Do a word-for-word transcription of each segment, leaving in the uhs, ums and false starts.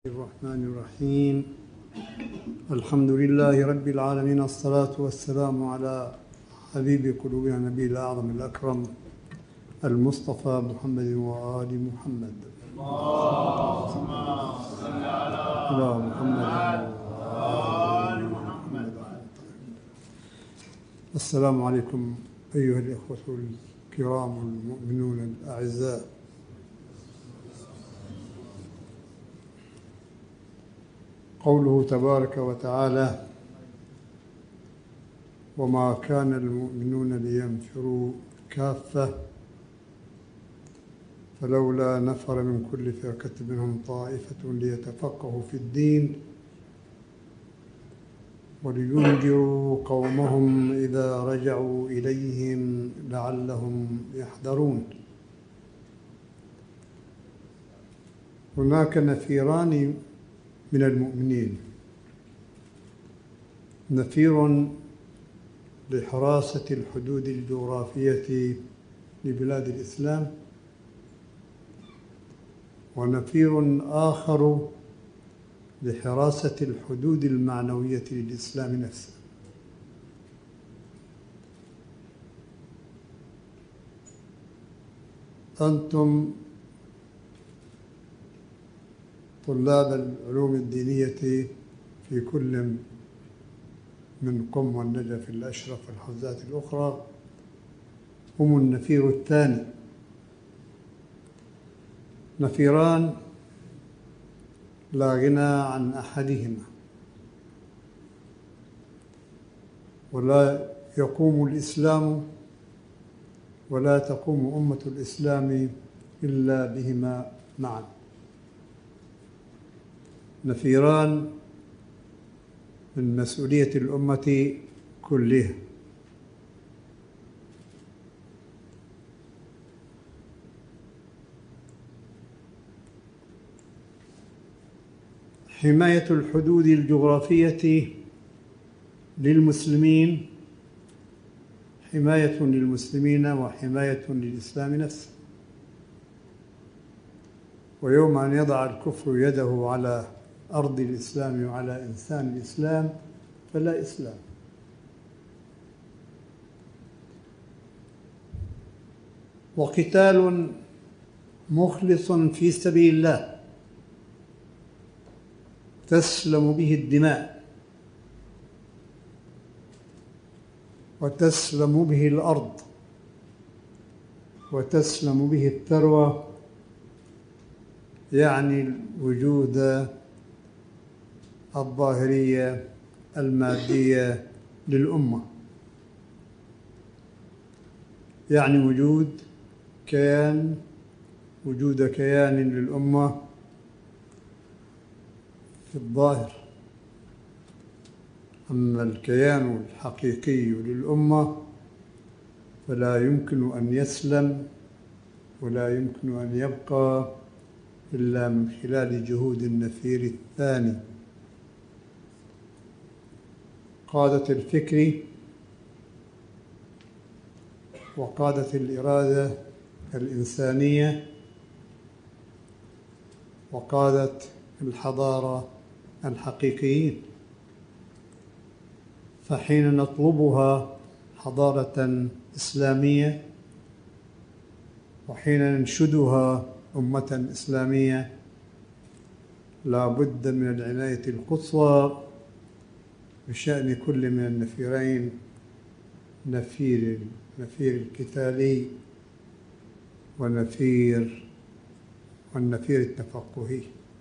الرحمن الرحيم. الحمد لله رب العالمين، الصلاة والسلام على حبيب قلوبنا النبي الأعظم الأكرم المصطفى محمد وآل محمد. اللهم صل على محمد وآل محمد. السلام عليكم أيها الإخوة الكرام المؤمنون الأعزاء. قوله تبارك وتعالى: وما كان المؤمنون لينفروا كافة فلولا نفر من كل فرقة منهم طائفة ليتفقهوا في الدين ولينذروا قومهم إذا رجعوا إليهم لعلهم يحذرون. هناك نفيران من المؤمنين: نفير لحراسة الحدود الجغرافية لبلاد الإسلام، ونفير آخر لحراسة الحدود المعنوية للإسلام نفسه. أنتم طلاب العلوم الدينية في كل من قم والنجف الأشرف والحوزات الأخرى هم النفير الثاني، نفيران لا غنى عن أحدهما، ولا يقوم الإسلام ولا تقوم أمة الإسلام إلا بهما معا. نفيران من مسؤولية الأمة كلها. حماية الحدود الجغرافية للمسلمين حماية للمسلمين وحماية للإسلام نفسه. ويوم أن يضع الكفر يده على أرض الإسلام وعلى إنسان الإسلام فلا إسلام. وقتال مخلص في سبيل الله تسلم به الدماء وتسلم به الأرض وتسلم به الثروة، يعني الوجود الظاهرية المادية للأمة، يعني وجود كيان وجود كيان للأمة في الظاهر. أما الكيان الحقيقي للأمة فلا يمكن أن يسلم ولا يمكن أن يبقى إلا من خلال جهود النفير الثاني: قادة الفكر وقادة الإرادة الإنسانية وقادة الحضارة الحقيقيين. فحين نطلبها حضارة إسلامية وحين ننشدها أمة إسلامية لا بد من العناية القصوى بشأن كل من النفيرين، نفير نفير القتالي والنفير والنفير التفقهي.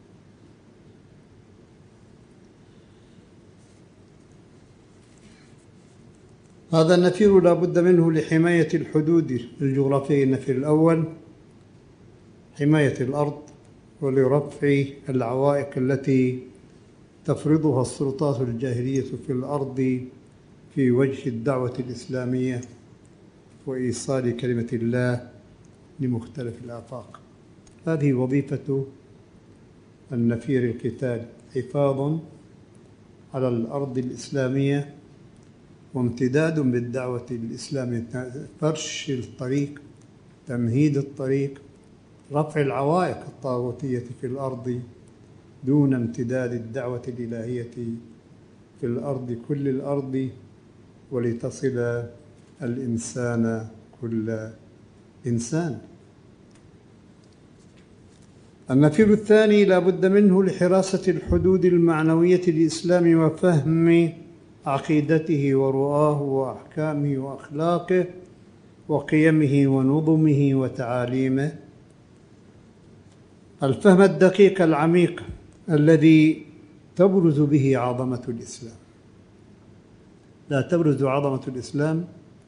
هذا النفير لا بد منه لحماية الحدود الجغرافية. النفير الأول حماية الأرض ولرفع العوائق التي تفرضها السلطات الجاهلية في الأرض في وجه الدعوة الإسلامية وإيصال كلمة الله لمختلف الآفاق. هذه وظيفة النفير القتالي: حفاظ على الأرض الإسلامية وامتداد بالدعوة الإسلامية، فرش الطريق، تمهيد الطريق، رفع العوائق الطاغوتية في الأرض دون امتداد الدعوة الإلهية في الأرض كل الأرض ولتصل الإنسان كل إنسان. النفير الثاني لا بد منه لحراسة الحدود المعنوية للإسلام وفهم عقيدته ورؤاه وأحكامه وأخلاقه وقيمه ونظمه وتعاليمه، الفهم الدقيق العميق الذي تبرز به عظمة الإسلام. لا تبرز عظمة الإسلام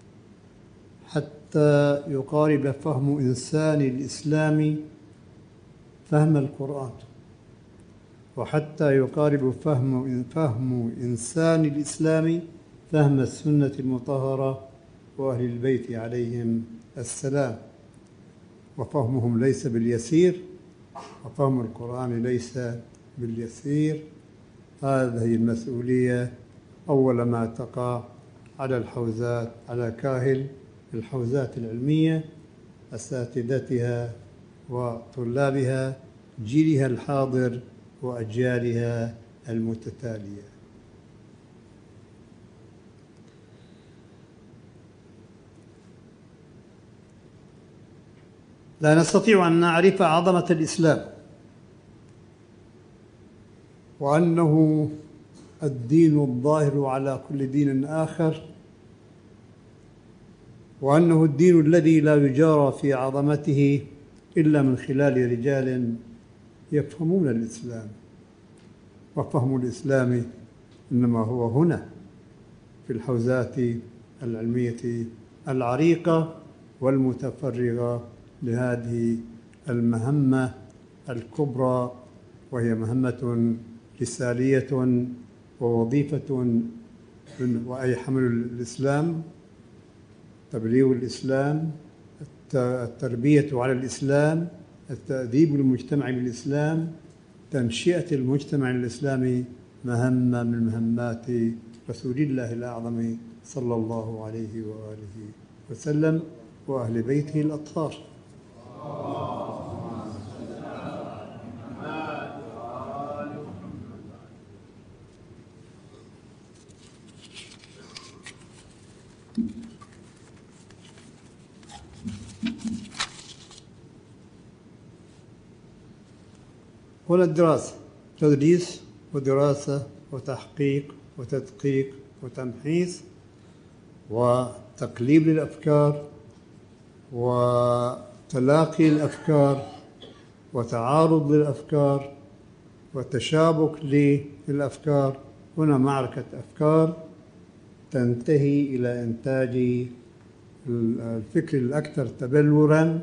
حتى يقارب فهم إنسان الإسلام فهم القرآن، وحتى يقارب فهم فهم إنسان الإسلام فهم السنة المطهرة وأهل البيت عليهم السلام. وفهمهم ليس باليسير، وفهم القرآن ليس باليسير. هذه المسؤولية أول ما تقع على الحوزات، على كاهل الحوزات العلمية، أساتذتها وطلابها، جيلها الحاضر وأجيالها المتتالية. لا نستطيع أن نعرف عظمة الإسلام وأنه الدين الظاهر على كل دين آخر، وأنه الدين الذي لا يجارى في عظمته إلا من خلال رجال يفهمون الإسلام. وفهم الإسلام إنما هو هنا في الحوزات العلمية العريقة والمتفرغة لهذه المهمة الكبرى، وهي مهمة رسالية ووظيفة، وأي حمل الإسلام، تبليغ الإسلام، التربية على الإسلام، التأديب المجتمع بالإسلام، تنشئة المجتمع الإسلامي، مهمة من مهمات رسول الله الأعظم صلى الله عليه وآله وسلم وأهل بيته الأطهار. هنا الدراسة، تدريس ودراسة وتحقيق وتدقيق وتمحيص وتقليب للأفكار وتلاقي الأفكار وتعارض للأفكار وتشابك للأفكار. هنا معركة أفكار تنتهي إلى إنتاج الفكر الأكثر تبلوراً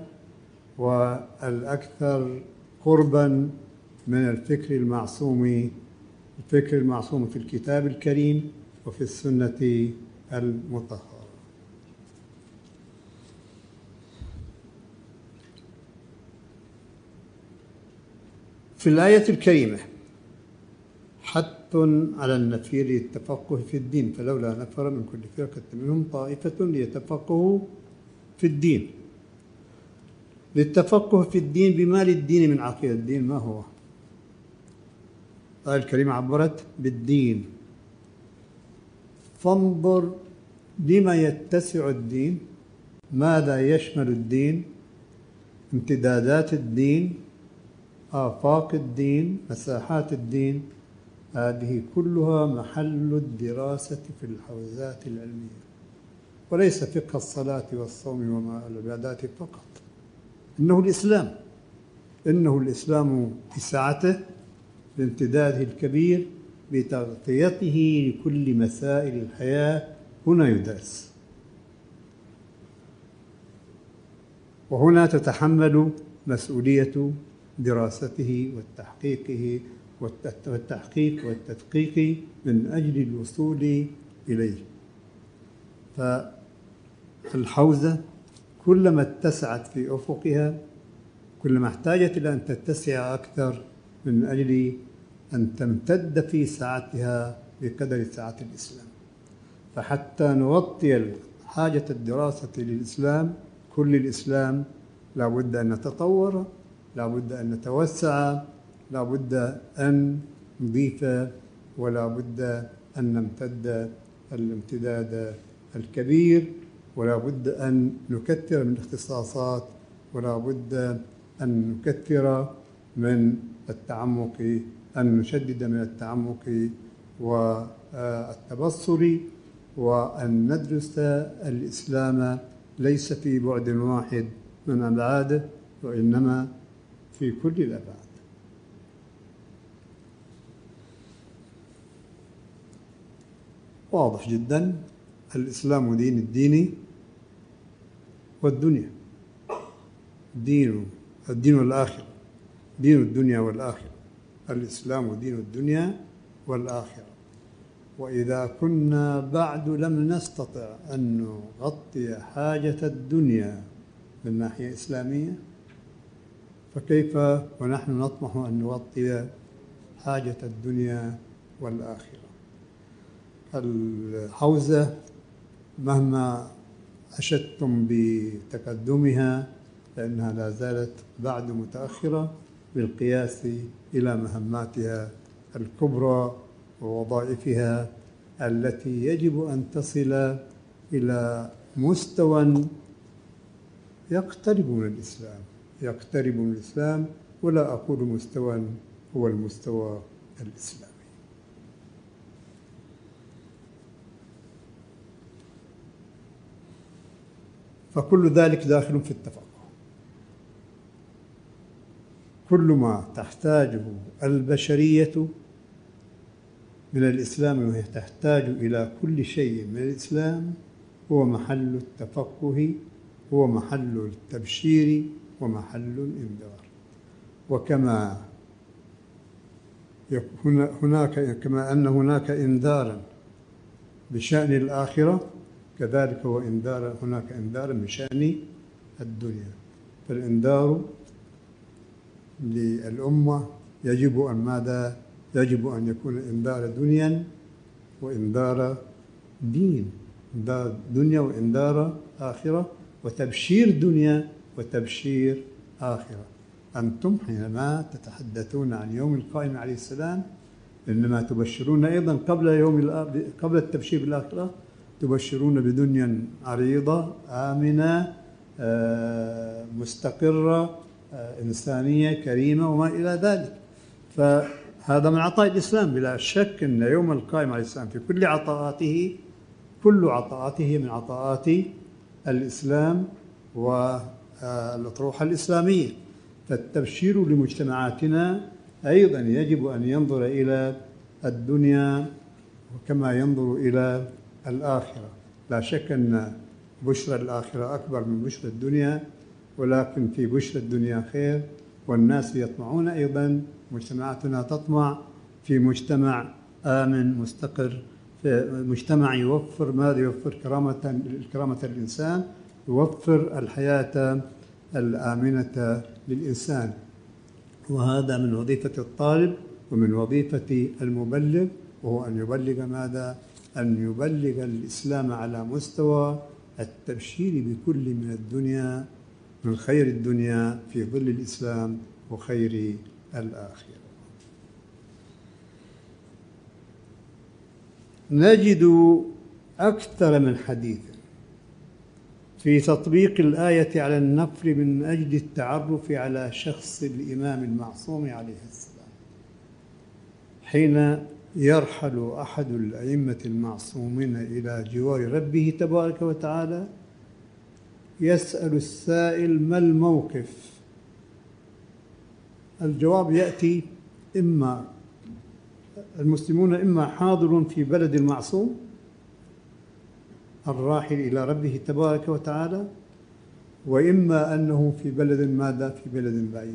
والأكثر قرباً من الفكر المعصوم، الفكر المعصوم في الكتاب الكريم وفي السنة المطهرة. في الآية الكريمة حث على النفير للتفقه في الدين، فلولا نفر من كل فرقة منهم طائفة ليتفقهوا في الدين. للتفقه في الدين، بما للدين من عقيدة؟ الدين ما هو؟ الآية الكريمة عبرت بالدين، فانظر لما يتسع الدين، ماذا يشمل الدين، امتدادات الدين، آفاق الدين، مساحات الدين. هذه كلها محل الدراسة في الحوزات العلمية، وليس فقه الصلاة والصوم وما العبادات فقط. إنه الإسلام، إنه الإسلام بسعته، بامتداده الكبير، بتغطيته لكل مسائل الحياة، هنا يدرس. وهنا تتحمل مسؤولية دراسته وتحقيقه والتحقيق والتدقيق من أجل الوصول إليه. فالحوزة كلما اتسعت في أفقها كلما احتاجت إلى أن تتسع أكثر من أجل أن تمتد في سعتها بقدر سعة الإسلام. فحتى نغطي حاجة الدراسة للإسلام، كل الإسلام، لا بد أن نتطور، لا بد أن نتوسع، لا بد أن نضيف ولا بد أن نمتد الامتداد الكبير، ولا بد أن نكثر من الاختصاصات، ولا بد أن نكثر من التعمق، أن نشدد من التعمق والتبصر، وأن ندرس الإسلام ليس في بعد واحد من أبعاده، وإنما في كل الأبعاد. واضح جدا، الإسلام دين الدين والدنيا، دين الدين والآخرة، دين الدنيا والآخرة، الإسلام دين الدنيا والآخرة. وإذا كنا بعد لم نستطع أن نغطي حاجة الدنيا من ناحية إسلامية، فكيف ونحن نطمح أن نغطي حاجة الدنيا والآخرة؟ الحوزة مهما أشدتم بتقدمها فإنها لا زالت بعد متأخرة بالقياس إلى مهماتها الكبرى ووظائفها التي يجب أن تصل إلى مستوى يقترب من الإسلام، يقترب من الإسلام، ولا أقول مستوى هو المستوى الإسلامي. فكل ذلك داخل في التفقه. كل ما تحتاجه البشرية من الإسلام، وهي تحتاج إلى كل شيء من الإسلام، هو محل التفقه، هو محل التبشير ومحل الإنذار. وكما هناك كما أن هناك إنذارا بشأن الآخرة، كذلك هو إنذار هناك إنذار بشأن الدنيا. فالإنذار للأمة يجب أن ماذا؟ يجب أن يكون إنذار دنيا وإنذار دين، إنذار دنيا وإنذار آخرة، وتبشير دنيا وتبشير آخرة. أنتم حينما تتحدثون عن يوم القائم عليه السلام إنما تبشرون أيضا قبل يوم قبل التبشير بالآخرة، تبشرون بدنيا عريضة آمنة مستقرة إنسانية كريمة وما إلى ذلك. فهذا من عطاء الإسلام بلا شك، أن يوم القائم عليه السلام في كل عطاءاته كل عطاءاته من عطاءات الإسلام والأطروحة الإسلامية. فالتبشير لمجتمعاتنا أيضا يجب أن ينظر إلى الدنيا وكما ينظر إلى الآخرة. لا شك أن بشرى الآخرة أكبر من بشرى الدنيا، ولكن في بشرى الدنيا خير، والناس يطمعون أيضا، مجتمعاتنا تطمع في مجتمع آمن مستقر، في مجتمع يوفر ماذا؟ يوفر كرامة كرامة الإنسان، يوفر الحياة الآمنة للإنسان. وهذا من وظيفة الطالب ومن وظيفة المبلغ، وهو أن يبلغ ماذا؟ أن يبلغ الإسلام على مستوى التبشير بكل من الدنيا، من خير الدنيا في ظل الإسلام وخير الآخرة. نجد أكثر من حديث في تطبيق الآية على النفر من أجل التعرف على شخص الإمام المعصوم عليه السلام. حين يرحل أحد الأئمة المعصومين إلى جوار ربه تبارك وتعالى، يسأل السائل: ما الموقف؟ الجواب يأتي: إما المسلمون إما حاضر في بلد المعصوم الراحل إلى ربه تبارك وتعالى، وإما أنه في بلد ماذا؟ في بلد بعيد.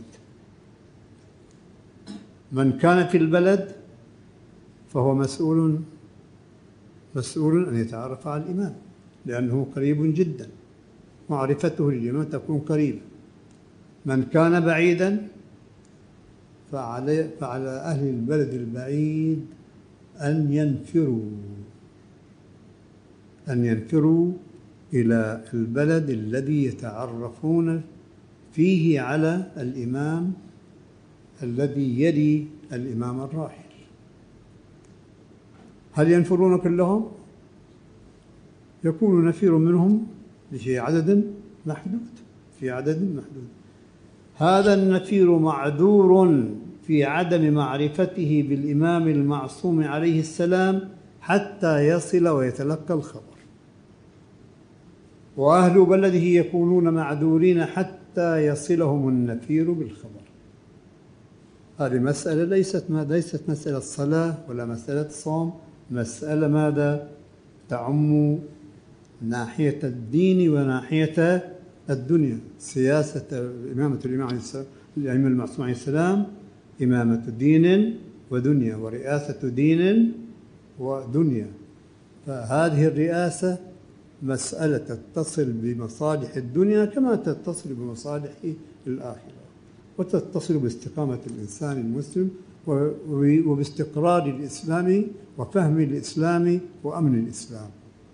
من كان في البلد فهو مسؤول مسؤول أن يتعرف على الإمام، لأنه قريب جدا، معرفته للإمام تكون قريبة. من كان بعيدا فعلى, فعلى أهل البلد البعيد أن ينفروا أن ينفروا إلى البلد الذي يتعرفون فيه على الإمام الذي يلي الإمام الراحل. هل ينفرون كلهم؟ يكون نفير منهم في عدد محدود في عدد محدود. هذا النفير معذور في عدم معرفته بالإمام المعصوم عليه السلام حتى يصل ويتلقى الخبر، وأهل بلده يكونون معذورين حتى يصلهم النفير بالخبر. هذه مسألة ليست ما ليست مسألة صلاة ولا مسألة صوم، مسألة ماذا؟ تعم ناحية الدين وناحية الدنيا. سياسة إمامة الإمام عليه السلام الإمام المعصوم عليه السلام إمامة دين ودنيا، ورئاسة دين ودنيا. فهذه الرئاسة مسألة تتصل بمصالح الدنيا كما تتصل بمصالح الآخرة، وتتصل باستقامة الإنسان المسلم وباستقرار الإسلام وفهم الإسلام وأمن الإسلام.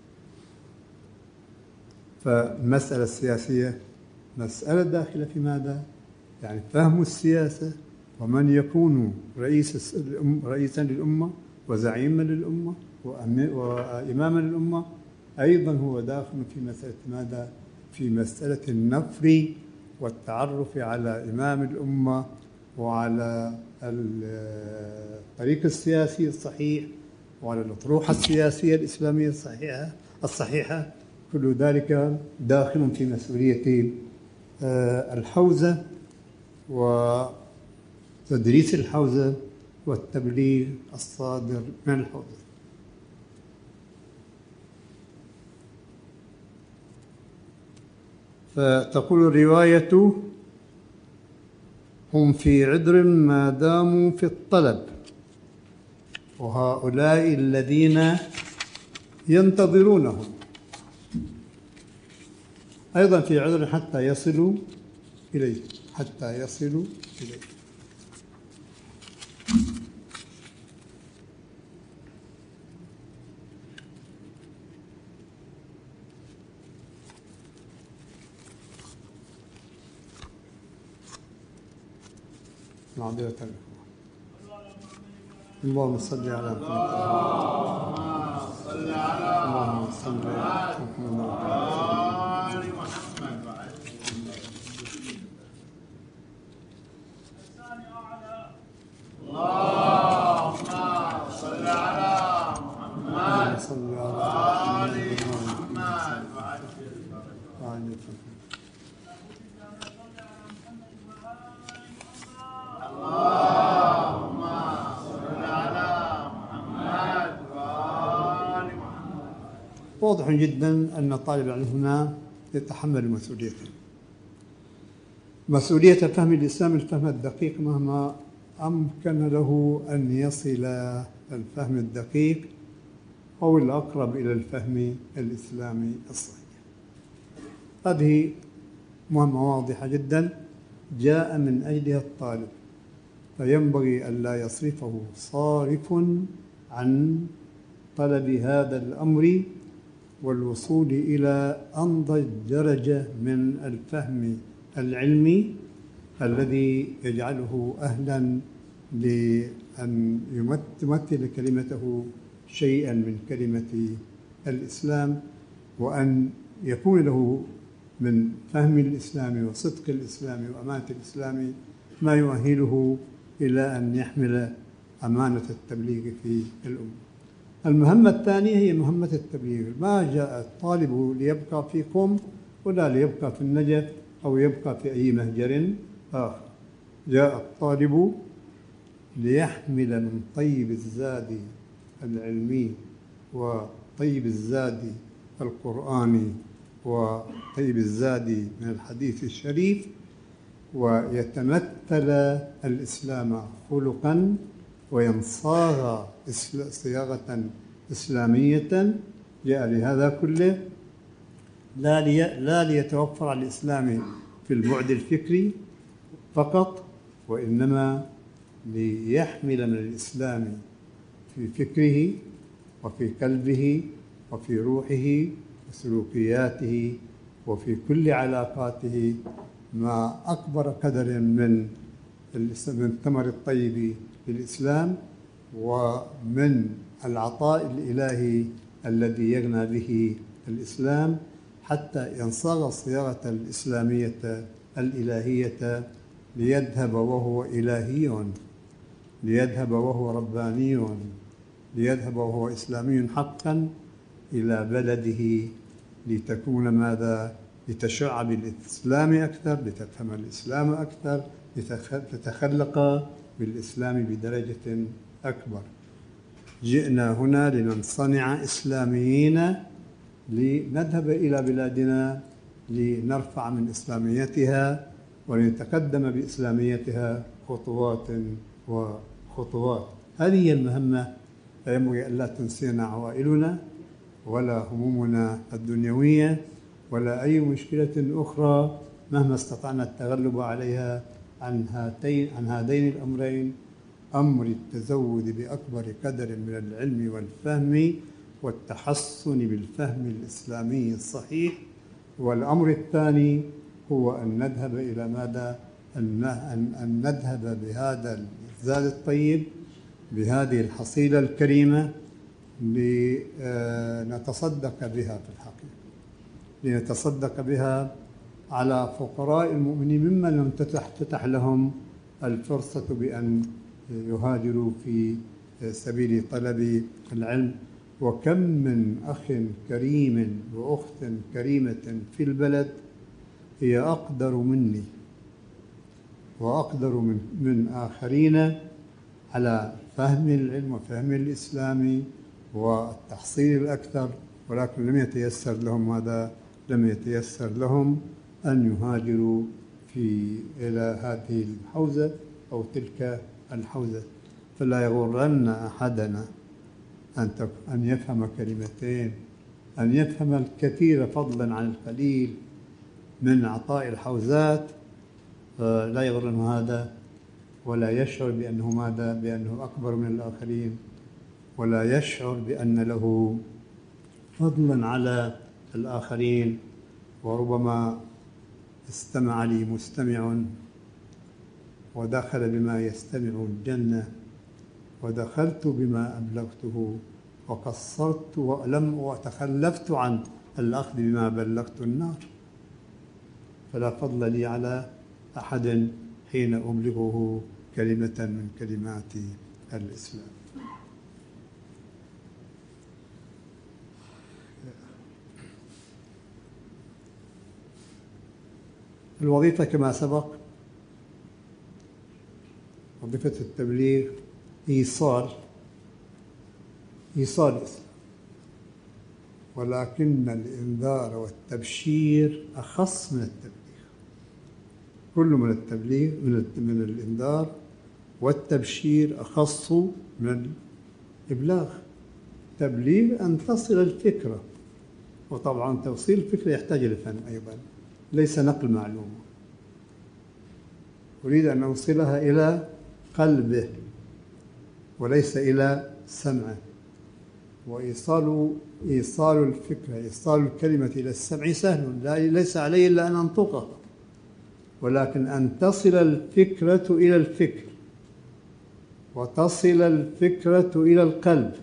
فالمسألة السياسية مسألة داخلة في ماذا؟ يعني فهم السياسة، ومن يكون رئيس رئيسا للأمة وزعيما للأمة وإماما للأمة أيضا هو داخل في مسألة ماذا؟ في مسألة النفر والتعرف على إمام الأمة وعلى الطريق السياسي الصحيح وعلى الأطروحة السياسية الإسلامية الصحيحة الصحيحة كل ذلك داخل في مسؤولية الحوزة وتدريس الحوزة والتبليغ الصادر من الحوزة. فتقول الرواية: هم في عذر ما داموا في الطلب، وهؤلاء الذين ينتظرونهم أيضا في عذر حتى يصلوا إليه حتى يصلوا إليه. معذرة. اللهم صل على محمد. اللهم صل على محمد. واضح جدا أن طالب العلم هنا يتحمل مسؤوليته، مسؤولية فهم الإسلام الفهم الدقيق مهما أمكن له أن يصل الفهم الدقيق أو الأقرب إلى الفهم الإسلامي الصحيح. هذه مهمة واضحة جدا جاء من أجلها الطالب، فينبغي أن لا يصرفه صارف عن طلب هذا الأمر والوصول إلى أنضج درجة من الفهم العلمي الذي يجعله أهلاً لأن يمثل كلمته شيئاً من كلمة الإسلام، وأن يكون له من فهم الإسلام وصدق الإسلام وأمانة الإسلام ما يؤهله إلى أن يحمل أمانة التبليغ في الأمة. المهمة الثانية هي مهمة التبليغ. ما جاء الطالب ليبقى في قم ولا ليبقى في النجف أو يبقى في أي مهجر آخر، جاء الطالب ليحمل من طيب الزاد العلمي وطيب الزاد القرآني وطيب الزاد من الحديث الشريف، ويتمثل الإسلام خلقاً وينصاغ صياغة إسلامية. جاء لهذا كله لا, لي لا ليتوفر على الإسلام في البعد الفكري فقط، وإنما ليحمل من الإسلام في فكره وفي قلبه وفي روحه وسلوكياته وفي كل علاقاته ما أكبر قدر من من الثمر الطيب للإسلام ومن العطاء الإلهي الذي يغنى به الإسلام، حتى ينصاغ الصياغة الإسلامية الإلهية ليذهب وهو إلهي، ليذهب وهو رباني، ليذهب وهو إسلامي حقا إلى بلده، لتكون ماذا؟ لتشع بالإسلام أكثر، لتفهم الإسلام أكثر، لتتخلق بالإسلام بدرجة أكبر. جئنا هنا لنصنع إسلاميين، لنذهب إلى بلادنا لنرفع من إسلاميتها ولنتقدم بإسلاميتها خطوات وخطوات. هذه هي المهمة، لا ينبغي أن لا تنسينا عوائلنا ولا همومنا الدنيوية ولا أي مشكلة أخرى مهما استطعنا التغلب عليها عن هاتين عن هذين الأمرين: أمر التزود بأكبر قدر من العلم والفهم والتحصن بالفهم الإسلامي الصحيح. والأمر الثاني هو أن نذهب إلى ماذا؟ أن أن نذهب بهذا الزاد الطيب، بهذه الحصيلة الكريمة، لنتصدق بها في الحقيقة، لنتصدق بها على فقراء المؤمنين ممن لم تتح لهم الفرصة بأن يهاجروا في سبيل طلب العلم. وكم من أخ كريم وأخت كريمة في البلد هي أقدر مني وأقدر من, من آخرين على فهم العلم وفهم الإسلام والتحصيل الأكثر، ولكن لم يتيسر لهم هذا، لم يتيسر لهم أن يهاجروا في إلى هذه الحوزة أو تلك الحوزة. فلا يغرن أحدنا أن أن يفهم كلمتين، أن يفهم الكثير فضلا عن القليل من عطاء الحوزات، لا يغرن هذا، ولا يشعر بأنه ماذا؟ بأنه أكبر من الآخرين، ولا يشعر بأن له فضلا على الآخرين. وربما استمع لي مستمع ودخل بما يستمع الجنة، ودخلت بما أبلغته وقصرت ولم وتخلفت عن الأخذ بما بلغت النار. فلا فضل لي على أحد حين أبلغه كلمة من كلمات الإسلام. الوظيفة كما سبق، وظيفة التبليغ إيصال إيصال الإسلام، ولكن الإنذار والتبشير أخص من التبليغ. كل من التبليغ من من الإنذار والتبشير أخص من الإبلاغ. تبليغ أن تصل الفكرة، وطبعا توصيل الفكرة يحتاج إلى فن أيضا، ليس نقل معلومة. أريد أن أوصلها إلى قلبه وليس إلى سمعه. وإيصال إيصال الفكرة، إيصال الكلمة إلى السمع سهل، ليس علي إلا أن أنطقها، ولكن أن تصل الفكرة إلى الفكر وتصل الفكرة إلى القلب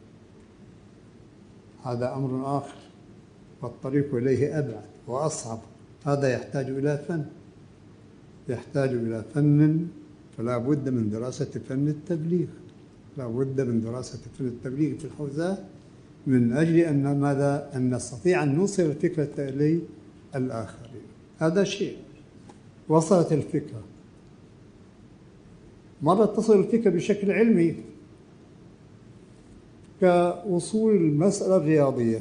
هذا أمر آخر، والطريق إليه أبعد وأصعب. هذا يحتاج إلى فن، يحتاج إلى فن، فلا بد من دراسة فن التبليغ، لا بد من دراسة فن التبليغ في الحوزات، من أجل أن ماذا؟ أن نستطيع أن نوصل الفكرة للآخرين. هذا شيء. وصلت الفكرة، مرة تصل الفكرة بشكل علمي كوصول المسألة الرياضية.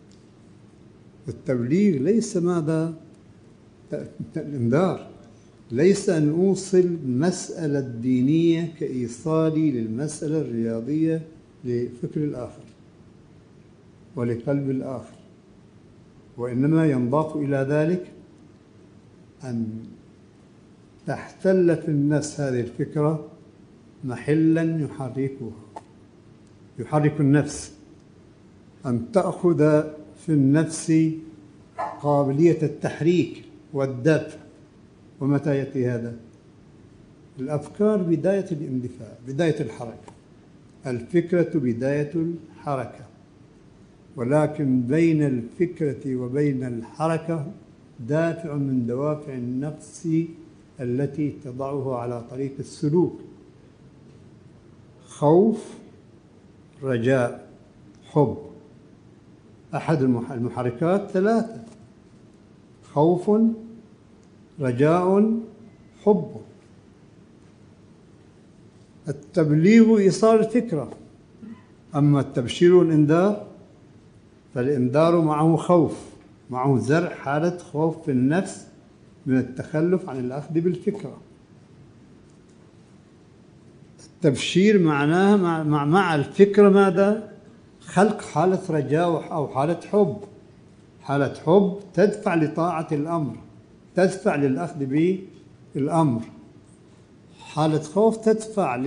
التبليغ ليس ماذا؟ الإنذار، ليس أن أوصل المسألة الدينية كإيصالي للمسألة الرياضية لفكر الآخر ولقلب الآخر، وإنما ينضاف إلى ذلك أن تحتل في النفس هذه الفكرة محلا يحركها، يحرك النفس، أن تأخذ في النفس قابلية التحريك والدفع. ومتى يأتي هذا؟ الأفكار بداية الاندفاع، بداية الحركة. الفكرة بداية الحركة، ولكن بين الفكرة وبين الحركة دافع من دوافع النفس التي تضعه على طريق السلوك: خوف، رجاء، حب. أحد المحركات ثلاثة: خوف، رجاء، حب. التبليغ إيصال الفكرة، أما التبشير والإنذار فالإنذار معه خوف، معه زرع حالة خوف في النفس من التخلف عن الأخذ بالفكرة. التبشير معناها مع, مع, مع الفكرة ماذا؟ خلق حالة رجاء أو حالة حب. حالة حب تدفع لطاعة الأمر، تدفع للأخذ بالأمر. حالة خوف تدفع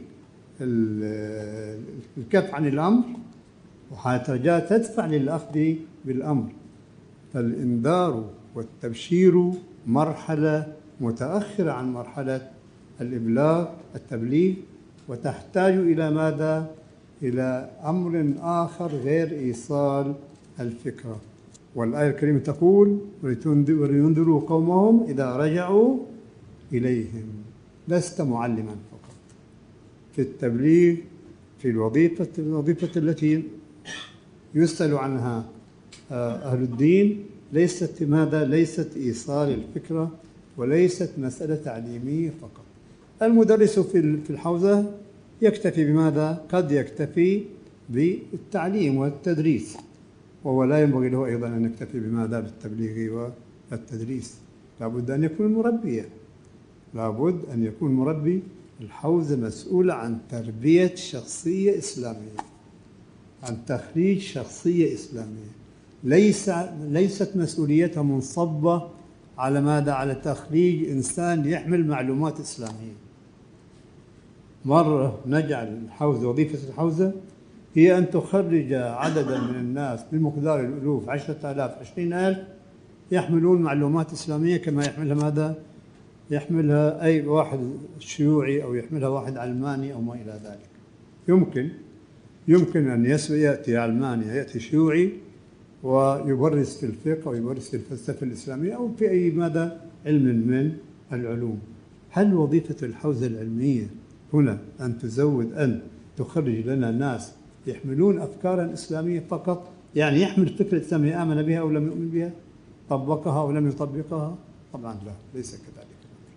للكف عن الأمر، وحالة رجاء تدفع للأخذ بالأمر. فالإنذار والتبشير مرحلة متأخرة عن مرحلة الإبلاغ، التبليغ، وتحتاج إلى ماذا؟ إلى أمر آخر غير إيصال الفكرة. والآية الكريمة تقول: ولينذروا قومهم إذا رجعوا إليهم. لست معلما فقط في التبليغ، في الوظيفة الوظيفة التي يسأل عنها أهل الدين، ليست ماذا؟ ليست إيصال الفكرة، وليست مسألة تعليمية فقط. المدرس في الحوزة يكتفي بماذا؟ قد يكتفي بالتعليم والتدريس، وهو لا ينبغي له أيضا أن يكتفي بماذا؟ بالتبليغ والتدريس. لابد أن يكون مربيا، لابد أن يكون مربي. الحوزة مسؤولة عن تربية شخصية إسلامية، عن تخريج شخصية إسلامية. ليس ليست مسؤوليتها منصبة على ماذا؟ على تخريج إنسان يحمل معلومات إسلامية. مرة نجعل الحوزة، وظيفة الحوزة هي أن تخرج عددا من الناس بمقدار الألوف، عشرة آلاف، عشرين ألف، يحملون معلومات إسلامية كما يحملها ماذا؟ يحملها أي واحد شيوعي أو يحملها واحد علماني أو ما إلى ذلك. يمكن يمكن أن يأتي علماني، يأتي شيوعي ويبرز في الفقه ويبرز في الفلسفة الإسلامية أو في أي ماذا؟ علم من العلوم. هل وظيفة الحوزة العلمية هنا أن تزود، أن تخرج لنا ناس يحملون أفكارا إسلامية فقط؟ يعني يحمل فكرة إسلامية، آمن بها أو لم يؤمن بها، طبقها أو لم يطبقها؟ طبعا لا، ليس كذلك.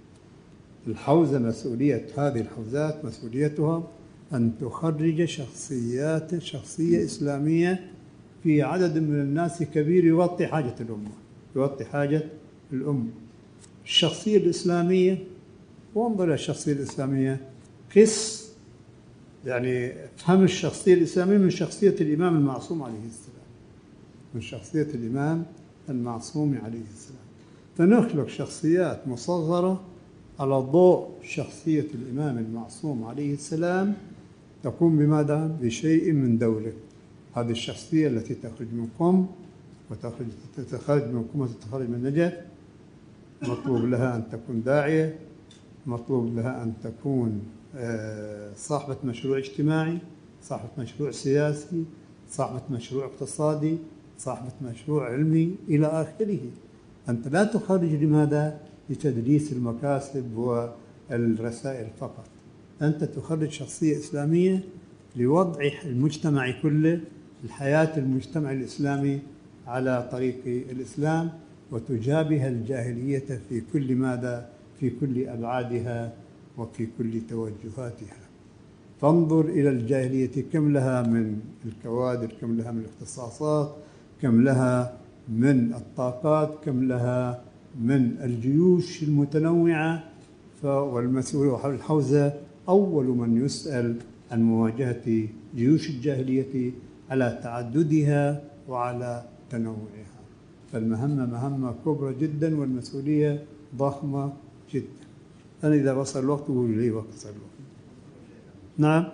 الحوزة مسؤولية هذه الحوزات مسؤوليتها أن تخرج شخصيات شخصية إسلامية في عدد من الناس كبير يغطي حاجة الأمة، يغطي حاجة الأمة. الشخصية الإسلامية، وانظر إلى الشخصية الإسلامية، قس يعني افهم الشخصية الإسلامية من شخصية الإمام المعصوم عليه السلام، من شخصية الإمام المعصوم عليه السلام. فنخلق شخصيات مصغرة على ضوء شخصية الإمام المعصوم عليه السلام، تقوم بماذا؟ بشيء من دوره. هذه الشخصية التي تخرج من قم وتخرج تتخرج من قم وتتخرج من نجف، مطلوب لها أن تكون داعية، مطلوب لها أن تكون صاحبة مشروع اجتماعي، صاحبة مشروع سياسي، صاحبة مشروع اقتصادي، صاحبة مشروع علمي إلى آخره. أنت لا تخرج لماذا؟ لتدريس المكاسب والرسائل فقط. أنت تخرج شخصية إسلامية لوضع المجتمع كله، الحياة المجتمع الإسلامي على طريق الإسلام، وتجابه الجاهلية في كل ماذا؟ في كل أبعادها وفي كل توجهاتها. فانظر إلى الجاهلية كم لها من الكوادر، كم لها من الاختصاصات، كم لها من الطاقات، كم لها من الجيوش المتنوعة. والمسؤول حول الحوزة أول من يسأل عن مواجهة جيوش الجاهلية على تعددها وعلى تنوعها. فالمهمة مهمة كبرى جدا، والمسؤولية ضخمة جدا. أنا إذا وصل الوقت أقول لي وصل الوقت. نعم،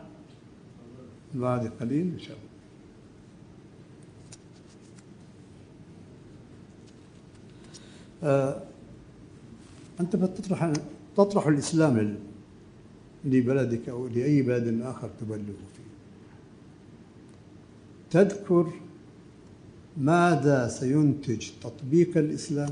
بعد قليل إن شاء الله. آه، أنت بتطرح تطرح الإسلام لبلدك أو لأي بلد آخر تبلغ فيه. تذكر ماذا سينتج تطبيق الإسلام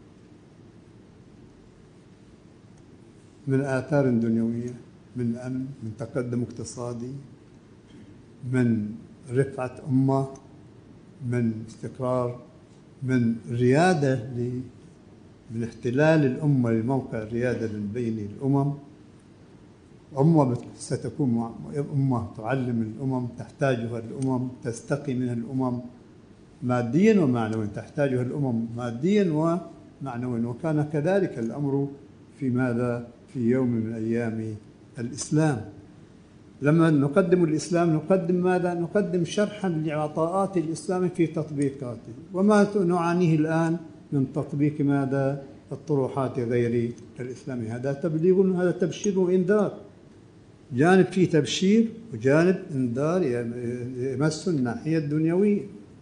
من آثار دنيوية، من أمن، من تقدم اقتصادي، من رفعة أمة، من استقرار، من ريادة، من احتلال الأمة لموقع الريادة من بين الأمم. أمة ستكون أمة تعلم الأمم، تحتاجها الأمم، تستقي منها الأمم ماديا ومعنويا، تحتاجها الأمم ماديا ومعنويا. وكان كذلك الأمر في ماذا؟ في يوم من أيام الإسلام. لما نقدم الإسلام نقدم ماذا؟ نقدم شرحا لعطاءات الإسلام في تطبيقاته، وما نعانيه الآن من تطبيق ماذا؟ الطروحات غير الإسلام. هذا تبليغ، هذا تبشير وإنذار، جانب فيه تبشير وجانب إنذار يمس الناحية الدنيوية.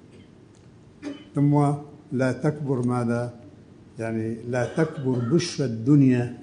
ثم لا تكبر ماذا؟ يعني لا تكبر بشرى الدنيا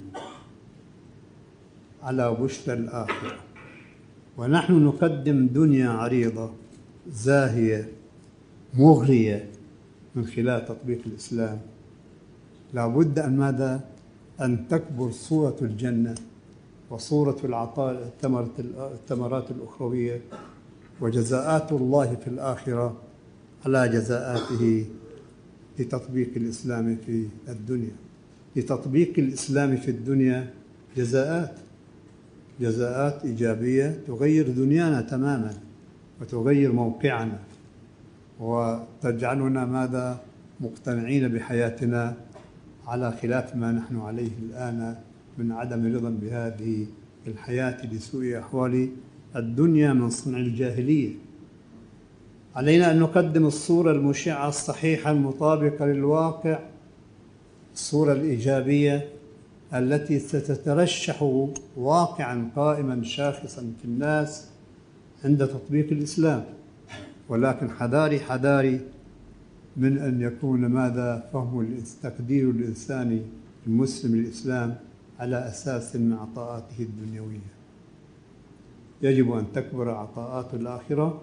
على بشرى الآخرة. ونحن نقدم دنيا عريضة زاهية مغرية من خلال تطبيق الإسلام. لا بد أن ماذا؟ أن تكبر صورة الجنة وصورة العطاء، الثمرات الأخروية، وجزاءات الله في الآخرة على جزاءاته لتطبيق الإسلام في الدنيا. لتطبيق الإسلام في الدنيا جزاءات، جزاءات إيجابية تغير دنيانا تماما وتغير موقعنا وتجعلنا ماذا؟ مقتنعين بحياتنا على خلاف ما نحن عليه الآن من عدم رضا بهذه الحياة لسوء أحوال الدنيا من صنع الجاهلية. علينا أن نقدم الصورة المشعة الصحيحة المطابقة للواقع، الصورة الإيجابية التي ستترشح واقعا قائما شاخصا في الناس عند تطبيق الإسلام. ولكن حذاري حذاري من أن يكون ماذا؟ فهم تقدير الإنسان المسلم الإسلام على أساس من عطاءاته الدنيوية. يجب أن تكبر عطاءات الآخرة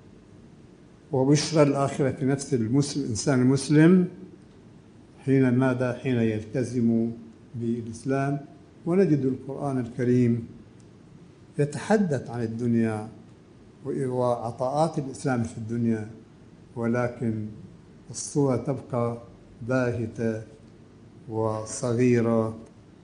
وبشرى الآخرة في نفس المسلم الإنسان المسلم حين ماذا؟ حين يلتزم بالإسلام. ونجد القرآن الكريم يتحدث عن الدنيا وعطاءات الإسلام في الدنيا، ولكن الصورة تبقى باهتة وصغيرة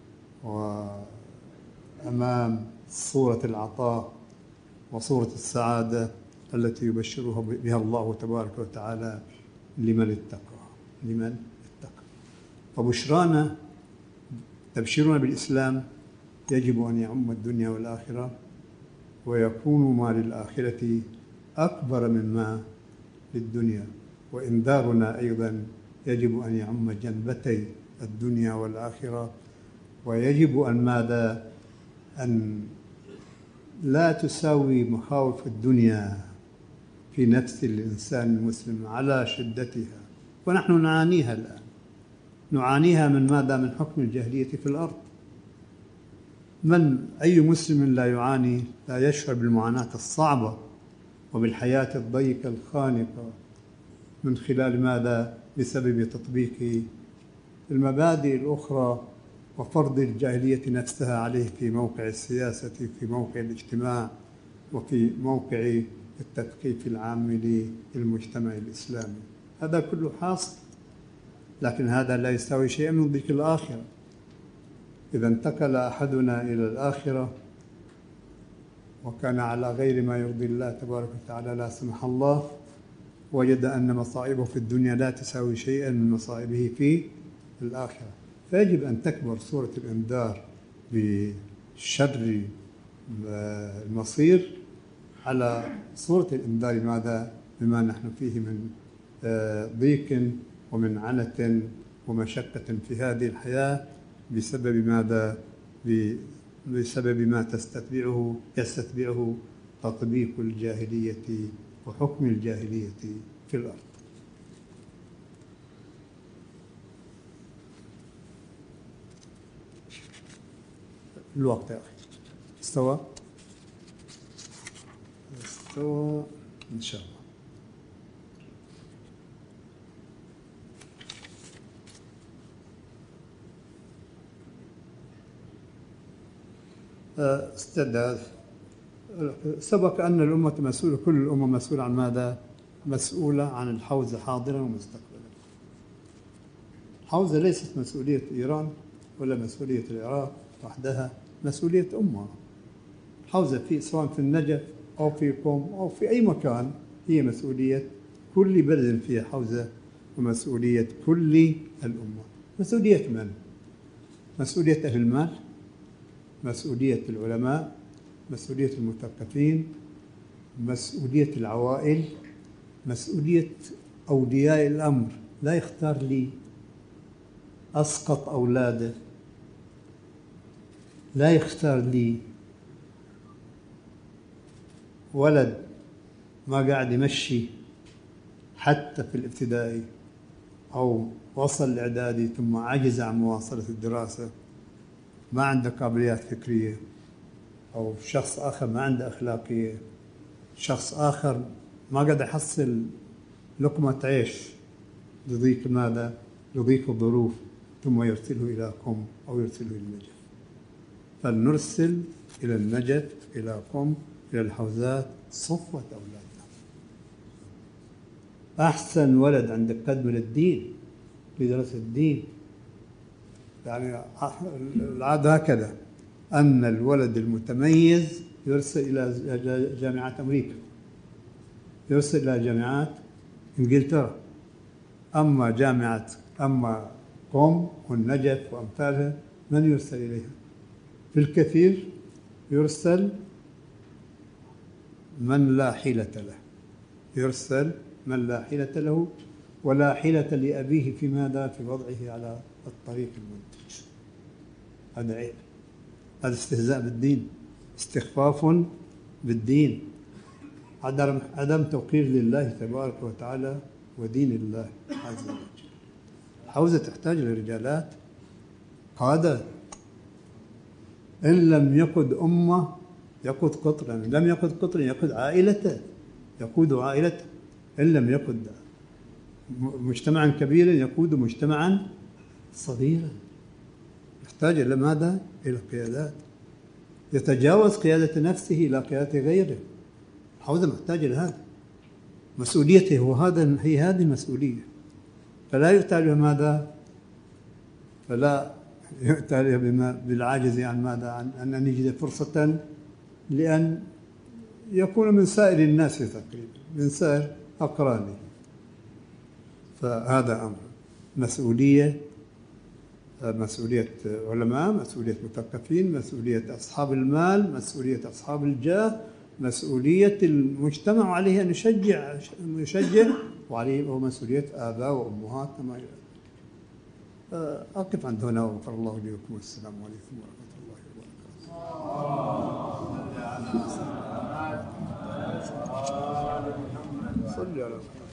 وأمام صورة العطاء وصورة السعادة التي يبشرها بها الله تبارك وتعالى لمن اتقى، لمن اتقى. فبشرانا، تبشيرنا بالإسلام يجب أن يعم الدنيا والآخرة، ويكون ما للآخرة أكبر مما للدنيا. وإنذارنا أيضا يجب أن يعم جنبتي الدنيا والآخرة، ويجب أن ماذا؟ أن لا تساوي مخاوف الدنيا في نفس الإنسان المسلم على شدتها، ونحن نعانيها الآن، نعانيها من ماذا؟ من حكم الجاهلية في الأرض. من أي مسلم لا يعاني، لا يشعر بالمعاناة الصعبة وبالحياة الضيقة الخانقة من خلال ماذا؟ بسبب تطبيق المبادئ الأخرى وفرض الجاهلية نفسها عليه في موقع السياسة، في موقع الاجتماع، وفي موقع التثقيف العام للمجتمع الإسلامي. هذا كله حاصل، لكن هذا لا يساوي شيئا من ضيق الآخرة. إذا انتقل أحدنا إلى الآخرة وكان على غير ما يرضي الله تبارك وتعالى لا سمح الله، وجد أن مصائبه في الدنيا لا تساوي شيئا من مصائبه في الآخرة. فيجب أن تكبر صورة الإنذار بشر المصير على صورة الإنذار ماذا؟ بما نحن فيه من ضيق ومن عنة ومشقة في هذه الحياة بسبب ماذا؟ بسبب ما تستتبعه يستتبعه تطبيق الجاهلية وحكم الجاهلية في الأرض. الوقت يا أخي. استوى استوى إن شاء الله. استعداد. سبق أن الأمة مسؤولة، كل الأمة مسؤولة عن ماذا؟ مسؤولة عن الحوزة حاضرا ومستقبلا. الحوزة ليست مسؤولية إيران ولا مسؤولية العراق وحدها، مسؤولية أمة. الحوزة في سواء في النجف أو في قم أو في أي مكان هي مسؤولية كل بلد فيها حوزة ومسؤولية كل الأمة. مسؤولية من؟ مسؤولية أهل المال، مسؤولية العلماء، مسؤولية المثقفين، مسؤولية العوائل، مسؤولية أولياء الأمر. لا يختار لي أسقط أولاده، لا يختار لي ولد ما قاعد يمشي حتى في الابتدائي أو وصل الإعدادي ثم عجز عن مواصلة الدراسة، ما عنده قابليات فكرية، أو شخص آخر ما عنده أخلاقية، شخص آخر ما قاعد يحصل لقمة عيش لضيق ماذا؟ لضيق الظروف، ثم يرسله إلى قم أو يرسله إلى النجف. فلنرسل إلى النجف، إلى قم، إلى الحوزات صفوة أولادنا. أحسن ولد عندك قدم للدين لدراسة الدين. يعني العادة هكذا أن الولد المتميز يرسل إلى جامعات أمريكا، يرسل إلى جامعات إنجلترا. أما جامعة أما قم والنجف وأمثالها من يرسل إليها؟ في الكثير يرسل من لا حيلة له، يرسل من لا حيلة له ولا حيلة لأبيه في ماذا؟ في وضعه على الطريق المنتج. هذا عيب، هذا استهزاء بالدين، استخفاف بالدين، عدم عدم توقير لله تبارك وتعالى ودين الله عز وجل. الحوزة تحتاج لرجالات قادة. إن لم يقود أمة يقود قطرا، إن لم يقود قطرا يقود عائلته، يقود عائلته. إن لم يقود مجتمعا كبيرا يقود مجتمعا صغيرا. يحتاج إلى ماذا؟ إلى قيادات، يتجاوز قيادة نفسه إلى قيادة غيره. الحوزة محتاج إلى هذا، مسؤوليته هو هذا، هي هذه المسؤولية. فلا يؤتى بها ماذا؟ فلا يؤتى بها بالعاجز عن ماذا؟ عن أن نجد فرصة لأن يكون من سائر الناس تقريبا، من سائر أقرانه. فهذا أمر مسؤولية، مسؤولية علماء، مسؤولية مثقفين، مسؤولية أصحاب المال، مسؤولية أصحاب الجاه، مسؤولية المجتمع، عليه أن يشجع يشجع وعليه ومسؤولية آباء وأمهات. كما أقف عند هنا وغفر الله لي ولكم، والسلام عليكم ورحمة الله وبركاته. صلي على محمد.